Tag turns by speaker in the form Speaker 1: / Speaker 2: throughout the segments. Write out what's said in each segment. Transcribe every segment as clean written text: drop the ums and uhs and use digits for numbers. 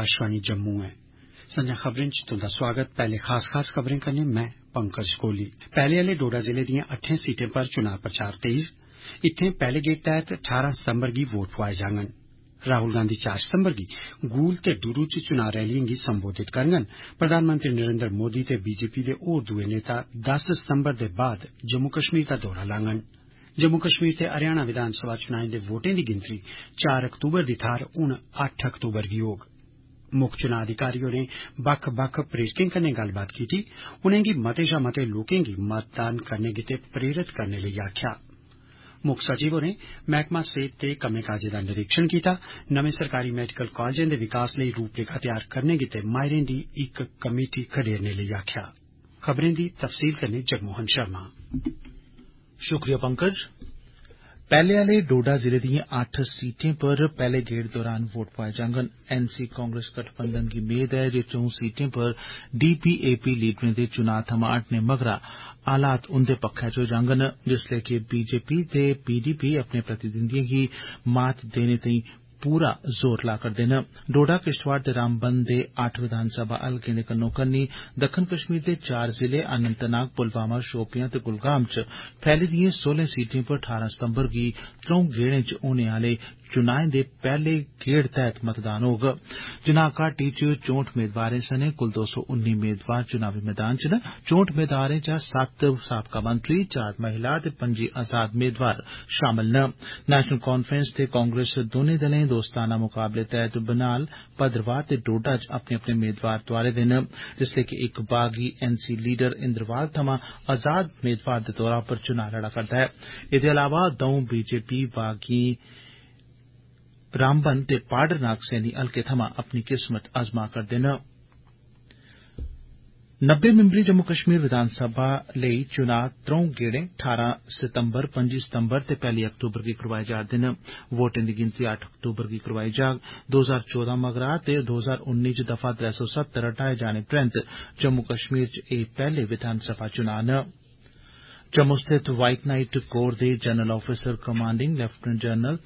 Speaker 1: आकाशवाणी जम्मू है। संजा खबरें च तुंदा स्वागत। पहले खास खबरें कन्नै मैं पंकज कोहली। पैहले आले डोडा जिले दियां 8 सीटें पर चुनाव प्रचार तेज। इत्थें पैहले गेड़ तैहत 18 सितंबर गी वोट पुआए जाङन। राहुल गांधी 4 सितंबर गी गूल ते डूरू च चुनाव रैलिएं गी संबोधित करङन। प्रधानमंत्री नरेंद्र मोदी ते बीजेपी दे होर दुए नेता 10 सितंबर दे बाद जम्मू कश्मीर दा दौरा लाङन। जम्मू कश्मीर ते हरियाणा विधानसभा चुनाएं दे वोटें दी गिनतरी 4 अक्तूबर दी थाहर हुण 8 अक्तूबर गी होग। मुक्ख चुनां अधिकारी होरें बक्ख बक्ख प्रेरकें कन्नै गल्लबात कीती। उनेंगी मते शा मते लोकें गी मतदान करने गितै प्रेरित करने लेई आखेआ। मुक्ख सचिव होरें मैह्कमा सेहत ते कम्में काजें दा निरीक्षण कीता। नमें सरकारी मैडिकल कालजें दे विकास लेई रूपरेखा तैयार करने गितै माहिरें दी इक कमेटी खडेरने लेई आखेआ। खबरें दी तफसील कन्नै जगमोहन शर्मा।
Speaker 2: शुक्रिया पंकज। पैहले आले डोडा जिले दिएं 8 सीटें पर पैहले गेड़ दौरान वोट पाए जाङन। एनसी कांग्रेस गठबंधन गी मेद ऐ जे 4 सीटें पर डीपीएपी लीडरें दे चुनां थमां हटने मगरा हालात उन्दे पक्खै च होई जाङन, जिसलै कि बीजेपी ते पीडीपी अपने प्रतिद्वंदिएं गी मात देने ताईं पूरा जोर ला करदे न। डोडा, किश्तवाड़ ते रामबन दे 8 विधानसभा हलकें दे कन्नो कन्नी दक्खन कश्मीर दे 4 जिले अनंतनाग, पुलवामा, शोपियां ते कुलगाम च फैली दिएं 16 सीटें पर 18 सितंबर गी 3 गेड़ें च होने आले चुनाएं दे पैहले गेड़ तैहत मतदान होग। चुनां घाटी च 64 मेदवारें सने कुल 219 मेदवार चुनावी मैदान च न। 64 मेदवारें चा 7 साबका मंत्री, 4 महिला ते 25 आजाद मेदवार शामल न। नेशनल कांफ्रेंस ते कांग्रेस दौनें दलें दोस्ताना मुकाबले तैहत बनाल, भद्रवाह ते डोडा च अपने अपने मेदवार तोआरे दे न, जिसलै कि इक बागी एनसी लीडर इंद्रवाल थमां आजाद मेदवार दे तौरा पर चुनां लड़ा करदा ऐ। एदे अलावा 2 बीजेपी बागी रामबन ते पाडर नागसैनी हलके थमां अपनी किस्मत आजमा करदे न। 90 मिंबरी जम्मू कश्मीर विधानसभा लेई चुनां 3 गेड़ें 18 सितंबर, 25 सितंबर ते 1 अक्तूबर गी करोआए जा'रदे न। वोटें दी गिनतरी 8 अक्तूबर गी करोआई जाग। 2014 मगरा ते 2019 च दफा 370 हटाए जाने परैंत जम्मू कश्मीर च एह् पैहले विधानसभा चुनां न। जम्मू स्थित व्हाइट नाइट कोर दे general officer commanding lieutenant general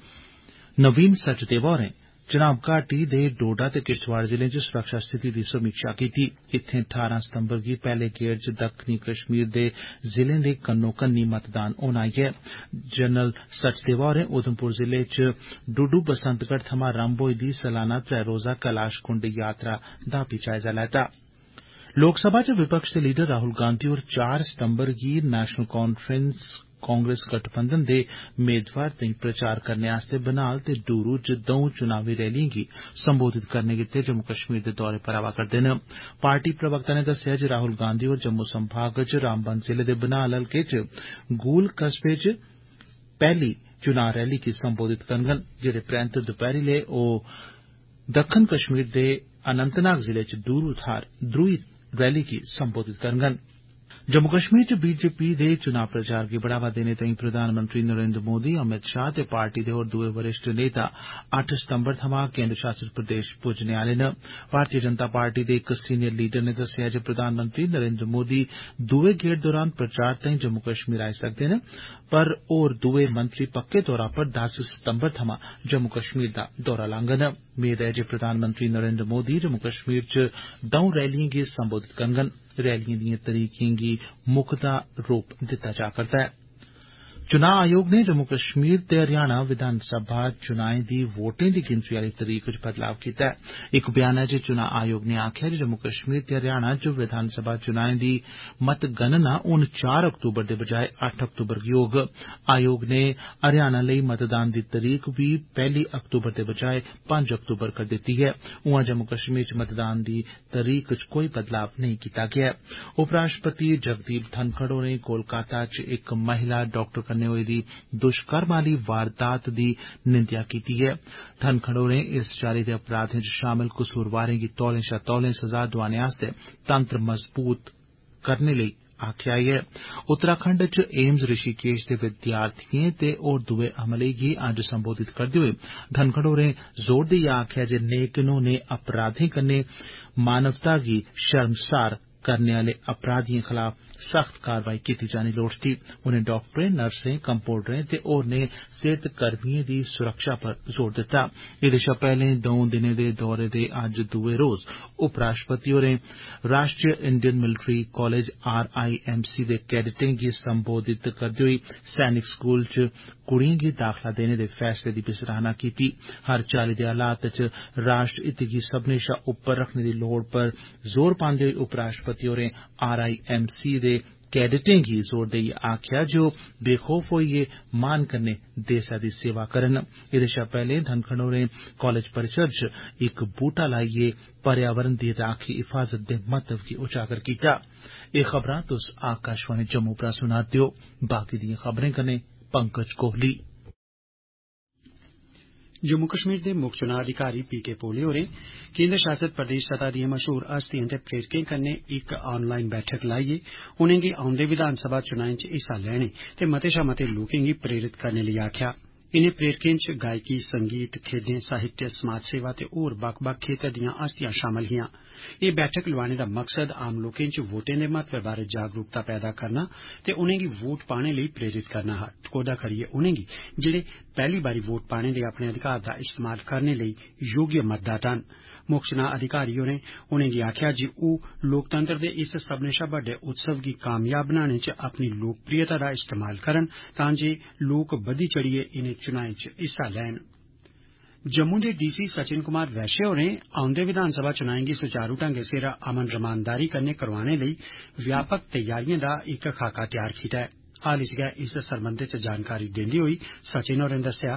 Speaker 2: Naveen Sachdeva होरें चुनाव घाटी दे डोडा ते किश्तवाड़ जिलें च सुरक्षा स्थिति दी समीक्षा कीती। इत्थें 18 सितंबर गी पैहले गेड़ च दक्खनी कश्मीर दे जिलें दे कन्नो कन्नी मतदान होना ऐ। जनरल सचदेवा होरें उधमपुर जिले च डुडू बसंतगढ़ थमां रंभ होई दी सलाना 3 रोजा कैलाश कुंड यात्रा दा बी जायजा लैता। लोकसभा च विपक्ष दे लीडर राहुल गांधी होर 4 सितंबर गी नेशनल कांफ्रेंस कांग्रेस गठबंधन दे मेदवार ताईं प्रचार करने आस्तै बनाल ते डूरू च 2 चुनावी रैलिएं गी संबोधित करने गितै जम्मू कश्मीर दे दौरे पर आवा करदे न। पार्टी प्रवक्ता ने दस्सेआ जे राहुल गांधी होर जम्मू संभाग च रामबन जिले दे बनाल हलके च गूल कस्बे च पैहली चुनां रैली गी संबोधित करङन, जेदे परैंत दपैह्रीले ओह् दक्खन कश्मीर दे अनंतनाग जिले च डूरू थाहर दुई रैली गी संबोधित करङन। जम्मू कश्मीर च बीजेपी दे चुनां प्रचार गी बढ़ावा देने ताईं प्रधानमंत्री नरेंद्र मोदी, अमित शाह ते पार्टी दे होर दुए वरिष्ठ नेता 8 सितंबर थमां केंद्र शासित प्रदेश पुज्जने आले न। भारतीय जनता पार्टी दे इक सीनियर लीडर ने दस्सेआ जे प्रधानमंत्री नरेंद्र मोदी दुए गेड़ दौरान प्रचार ताईं जम्मू कश्मीर आई सकदे न, पर होर दुए मंत्री पक्के तौरा पर 10 सितंबर थमां जम्मू कश्मीर दा दौरा लाङन। मेद ऐ जे प्रधानमंत्री नरेंद्र मोदी जम्मू कश्मीर च 2 रैलिएं गी संबोधित करङन। रैलिएं दिएं तरीकें गी मुकदा रूप दित्ता जा करदा ऐ। चुनां आयोग ने जम्मू कश्मीर ते हरियाणा विधानसभा चुनाएं दी वोटें दी गिनतरी आली तरीक च बदलाव कीता ऐ। इक बयानै च चुनां आयोग ने आखेआ जे जम्मू कश्मीर ते हरियाणा च विधानसभा चुनाएं दी मतगणना हून 4 अक्तूबर दे बजाए 8 अक्तूबर गी होग। आयोग ने हरियाणा लेई मतदान दी तरीक बी 1 अक्तूबर दे बजाए 5 अक्तूबर कर दित्ती ऐ। उआं जम्मू कश्मीर च मतदान दी तरीक च कोई बदलाव नेईं कीता गेआ ऐ। उपराष्ट्रपति जगदीप धनखड़ होरें कोलकाता च इक महिला डाक्टर कन्नै होई दी दुष्कर्म आली वारदात दी निंदेआ कीती ऐ। धनखड़ होरें इस चाल्ली दे अपराधें च शामल कसूरवारें गी तौले शा तौले सजा दोआने आस्तै तंत्र मजबूत करने लेई आखेआ ऐ। उत्तराखंड च एम्स ऋषिकेश दे विद्यार्थिएं ते होर दुए अमले गी अज्ज संबोधित करदे होई धनखड़ होरें जोर देइयै आखेआ जे नेक नोने अपराधें कन्नै मानवता गी शर्मसार करने आले अपराधिएं खलाफ सख्त कारवाई कीती जानी लोड़चदी। उनें डाक्टरें, नर्सें, कंपाउंडरें ते होरनें सेहत कर्मियें दी सुरक्षा पर जोर दित्ता। एदे शा पैहले 2 दिनें दे दौरे दे अज्ज दुए रोज उपराष्ट्रपति होरें राष्ट्रीय इंडियन मिलिट्री कॉलेज RIMC दे कैडेटें गी संबोधित करदे होई सैनिक स्कूल च कुड़ियें गी दाखला देने दे फैसले दी बी सराहना कीती। हर चाल्ली दे हालात च राष्ट्र हित गी सब्बनें शा उप्पर रखने दी लोड़ पर जोर पांदे होई उपराष्ट्रपति होरें RIMC दे कैडेटें गी जोर देइयै आखेआ जे ओह् बेखौफ होइयै मान कन्नै देसै दी सेवा करन। एदे शा पैहले धनखड़ होरें कॉलेज परिसर च इक बूह्टा लाइयै पर्यावरण दी राखी हिफाजत दे महत्व गी उजागर कीता। एह खबरां तुस आकाशवाणी जम्मू परा सुना दे ओ। बाकी दिएं खबरें कन्नै पंकज कोहली।
Speaker 1: जम्मू कश्मीर दे मुक्ख चुनां अधिकारी PK पोले होरें केंद्र शासित प्रदेश सतह दिएं मशहूर हस्तिएं ते प्रेरकें कन्नै इक ऑनलाइन बैठक लाइयै उनेंगी औंदे विधानसभा चुनाएं च हिस्सा लैने ते मते शा मते लोकें गी प्रेरित करने लेई आखेआ। इनें प्रेरकें च गायकी, संगीत, खेड्डें, साहित्य, समाज सेवा ते होर बक्ख बक्ख खेतर दियां हस्तियां शामल हियां। एह बैठक लोआने दा मकसद आम लोकें च वोटें दे महत्व बारै जागरूकता पैदा करना ते उनेंगी वोट पाने लेई प्रेरित करना हा। टकोह्दा करियै उनेंगी जेड़े पैहली बारी वोट पाने दे अपने अधिकार दा इस्तेमाल करने लेई योग्य मतदाता न। मुक्ख चुनां अधिकारी होरें उनेंगी आखेआ जे ओह् लोकतंत्र दे इस सब्बनें शा बड्डे उत्सव गी कामयाब बनाने च अपनी लोकप्रियता दा इस्तेमाल करन तां जे लोक बधी चढ़ियै इनें चुनाएं च हिस्सा लैन। जम्मू दे DC सचिन कुमार वैश्य होरें औंदे विधानसभा चुनाएं गी सुचारू ढंगै सिर अमन रमानदारी कन्नै करोआने लेई व्यापक तैयारिएं दा इक खाका तैयार कीता ऐ। हाल च गै इस सरबंधै च जानकारी दिंदे होई सचिन होरें दस्सेआ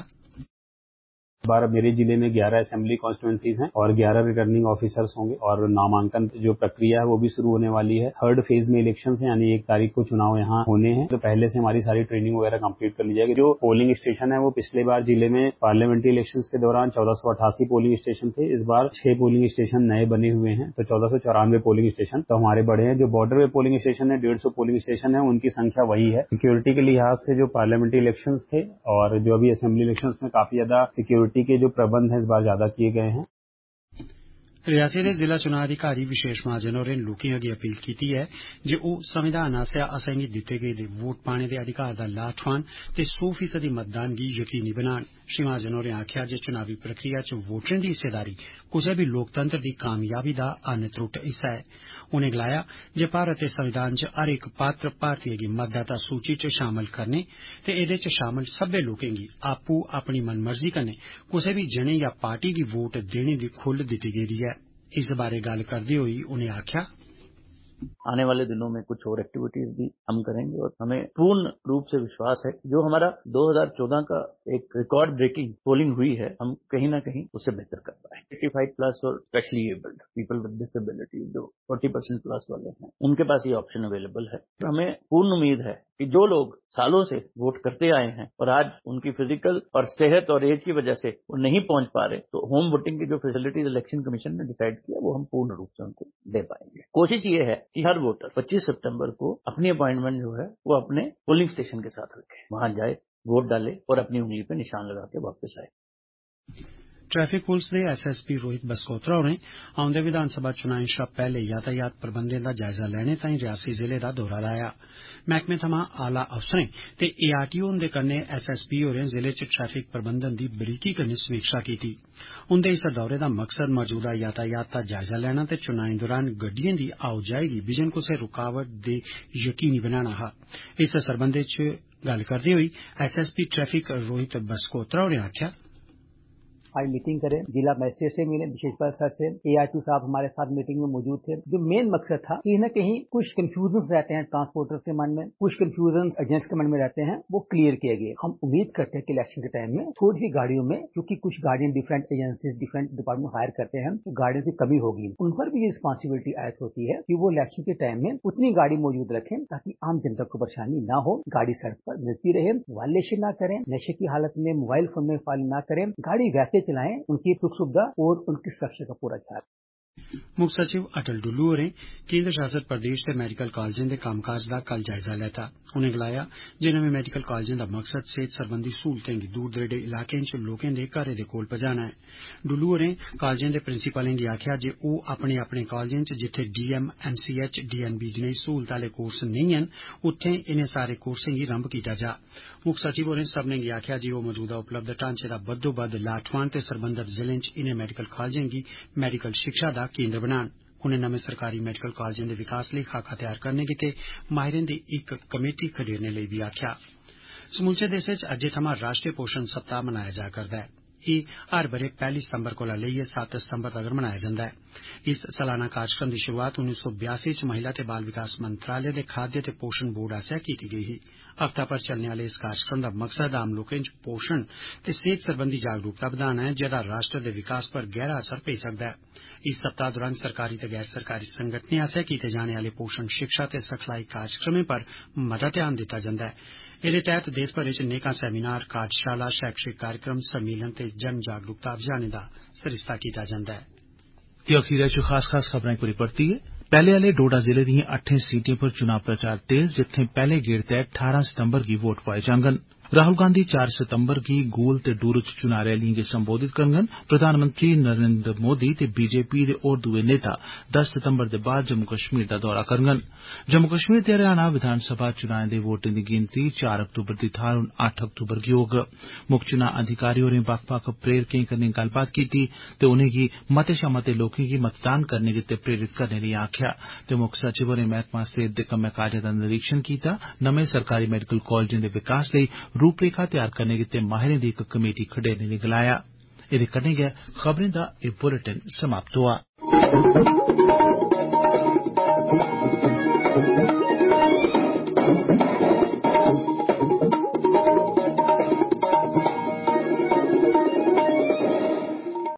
Speaker 3: बार मेरे जिले में 11 असेंबली कॉन्स्टिट्यूएंसीज हैं और 11 रिटर्निंग ऑफिसर्स होंगे और नामांकन जो प्रक्रिया है वो भी शुरू होने वाली है। 3rd फेज में इलेक्शन है यानी 1 तारीख को चुनाव यहाँ होने हैं तो पहले से हमारी सारी ट्रेनिंग वगैरह कंप्लीट कर ली जाएगी। जो पोलिंग स्टेशन है वो पिछले बार जिले में पार्लियामेंट्री इलेक्शन के दौरान 1488 पोलिंग स्टेशन थे। इस बार 6 पोलिंग स्टेशन नए बने हुए हैं तो 1494 पोलिंग स्टेशन तो हमारे बड़े हैं। जो बॉर्डर पे पोलिंग स्टेशन है 150 पोलिंग स्टेशन है उनकी संख्या वही है। सिक्योरिटी के लिहाज से जो पार्लियामेंट्री इलेक्शन थे और जो अभी असेंबली इलेक्शन में काफी ज्यादा सिक्योरिटी के जो प्रबंध इस बार ज्यादा किए गए हैं।
Speaker 1: रियासी दे जिला चुनां अधिकारी विशेष महाजन होरें लोकें अग्गे अपील कीती है जे ओह् संविधान आसेआ असेंगी दित्ते गेदे वोट पाने दे अधिकार दा लाह ठोआन ते 100% मतदान गी यकीनी बनान। श्री महाजन होरें आखेआ जे चुनावी प्रक्रिया च वोटरें दी हिस्सेदारी कुसै बी लोकतंत्र दी कामयाबी दा अनत्रुट हिस्सा ऐ। उनें गलाया जे भारत दे संविधान च हर इक पात्र भारतीय गी मतदाता सूची च शामल करने ते एह्दे च शामल सब्बै लोकें गी आपूं अपनी मनमर्जी कन्नै कुसै बी जने या पार्टी गी वोट देने दी खुल्ल दित्ती गेदी है। इस बारे गल करदे होई उनें आखेआ
Speaker 4: आने वाले दिनों में कुछ और एक्टिविटीज भी हम करेंगे और हमें पूर्ण रूप से विश्वास है जो हमारा 2014 का एक रिकॉर्ड ब्रेकिंग पोलिंग हुई है हम कहीं ना कहीं उससे बेहतर कर पाए। 85 प्लस और specially abled people with disability जो 40% प्लस वाले हैं उनके पास ये ऑप्शन अवेलेबल है। तो हमें पूर्ण उम्मीद है कि जो लोग सालों से वोट करते आए हैं और आज उनकी फिजिकल और सेहत और एज की वजह से वो नहीं पहुंच पा रहे तो होम वोटिंग की जो फैसिलिटीज इलेक्शन कमीशन ने डिसाइड किया वो हम पूर्ण रूप से उनको दे पाएंगे। कोशिश ये है कि हर वोटर 25 सितंबर को अपनी अपॉइंटमेंट जो है वो अपने पोलिंग स्टेशन के साथ रखे, वहां जाए, वोट डाले और अपनी उंगली पे निशान लगा के वापस आए।
Speaker 1: ट्रैफिक पुलिस दे SSP रोहित बसकोत्रा होरें औंदे विधानसभा चुनाएं शा पैहले यातायात प्रबंधें दा जायजा लैने ताईं रियासी जिले दा दौरा लाया। मैह्कमे थमां आला अफसरें ते ARTO हुंदे कन्नै SSP होरें जिले च ट्रैफिक प्रबंधन दी बरीकी कन्नै समीक्षा कीती। उंदे इस दौरे दा मकसद मौजूदा यातायात दा जायजा लैना ते चुनाएं दौरान गड्डिएं दी आओ जाई गी बिजन कुसै रुकावट दे यकीनी बनाना हा। इस सरबंधै च गल करदे होई SSP ट्रैफिक रोहित बसकोत्रा होरें आखेआ
Speaker 5: आज मीटिंग करें, जिला मजिस्ट्रेट से मिले, विशेष सर से, ARTO साहब हमारे साथ मीटिंग में मौजूद थे। जो मेन मकसद था कहीं न कहीं कुछ कंफ्यूजन रहते हैं ट्रांसपोर्टर्स के मन में, कुछ कंफ्यूजन एजेंट्स के मन में रहते हैं, वो क्लियर किए गए। हम उम्मीद करते हैं कि इलेक्शन के टाइम में थोड़ी सी गाड़ियों में, क्योंकि कुछ गाड़ियां different agencies different department hire करते हैं, तो गाड़ियों की कमी होगी, उन पर भी ये रिस्पॉन्सिबिलिटी आयत होती है कि वो इलेक्शन के टाइम में उतनी गाड़ी मौजूद रखें ताकि आम जनता को परेशानी ना हो, गाड़ी सड़क पर मिलती रहे, वायलेशन ना करें, नशे की हालत में मोबाइल फोन में फाइल ना करें, गाड़ी वैसे चलाएं, उनकी सुख सुविधा और उनकी सुरक्षा का पूरा ख्याल।
Speaker 1: मुक्ख सचिव अटल डुल्लू होरें केन्द्र शासित प्रदेश ते मैडिकल कालजें दे कम्मकाज दा कल जायजा लैता। उनें गलाया जे नमें मैडिकल कालजें दा मकसद सेहत सरबंधी सहूलतें गी दूर दरेडे इलाकें च लोकें दे घरें दे कोल पजाना है। डुल्लू होरें कालजें दे प्रिंसिपलें गी आखेआ जे ओह अपने अपने कालजें च जित्थे डीएम, एमसीएच, डीएनबी जनेही सहूलत आले कोर्स नेईं हैन उत्थे इनें सारे कोर्सें गी रम्भ कीता जा। मुक्ख सचिव होरें सब्भनें गी आखेआ जे ओह मौजूदा उपलब्ध ढांचे दा बद्धोबद्ध लाह ठोआन ते सरबंधत जिलें च इनें मैडिकल कालजें गी मैडिकल शिक्षा दा केन्द्र बनान। उनें नमें सरकारी मैडिकल कालजें दे विकास लेई खाका तैयार करने गित्ते माहिरें दी इक कमेटी खडेरने लेई बी आखेआ। समूलचे देसै च अज्जै थमां राष्ट्रीय पोषण सप्ताह मनाया जा करदा ऐ। एह् हर बरे 1 सितंबर कोला लेइयै 7 सितंबर तगर मनाया जंदा है। इस सालाना कार्यक्रम दी शुरुआत 1982 च महिला ते बाल विकास मंत्रालय दे खाद्य ते पोषण बोर्ड आसेआ कीती गेई ही। हफ्ता भर चलने आले इस कार्यक्रम दा मकसद आम लोकें च पोषण ते सेहत सरबंधी जागरूकता बधाना है जेदा राष्ट्र दे विकास पर गहरा असर पेई सकदा है। इस सप्ताह दौरान सरकारी ते गैर सरकारी संगठनें आसेआ कीते जाने आले पोषण शिक्षा ते सिखलाई कार्यक्रमें पर मता ध्यान दित्ता जंदा है। एह्दे तैह्त देश भरै च नेकां सैमीनार, कार्यशाला, शैक्षिक कार्यक्रम, सम्मेलन ते जन जागरूकता अभियानें दा सरिस्ता कीता जंदा है।
Speaker 2: ते अखीरै च खास खबरां इक बारी परतियै पैहले आले डोडा जिले दिएं 8 सीटें पर चुनाव प्रचार तेज, जित्थें पैहले गेड़ तैह्त 18 सितंबर गी वोट पोआए जांगन। राहुल गांधी 4 सितंबर गी गूल ते डूरू च चुनां रैलिएं गी संबोधित करङन। प्रधानमंत्री नरेंद्र मोदी ते बीजेपी दे होर दुए नेता 10 सितंबर दे बाद जम्मू कश्मीर दा दौरा करङन। जम्मू कश्मीर ते हरियाणा विधानसभा चुनाएं दे वोटें दी गिनतरी 4 अक्तूबर दी थाह्र हून 8 अक्तूबर गी होग। मुक्ख चुनां अधिकारी होरें बक्ख-बक्ख प्रेरकें कन्नै गल्लबात कीती ते उनेंगी मते शा मते लोकें गी मतदान करने गित्ते प्रेरित करने लेई आखेआ ते मुक्ख सचिव होरें मैह्कमा सेहत दे कम्मै काजै दा निरीक्षण कीता। नमें सरकारी मैडिकल कालजें दे विकास लेई रूपरेखा तैयार करने गित्ते माहिरें दी इक कमेटी खडेरने लेई गलाया। एह्दे कन्नै गै खबरें दा एह् बुलेटिन समाप्त होआ।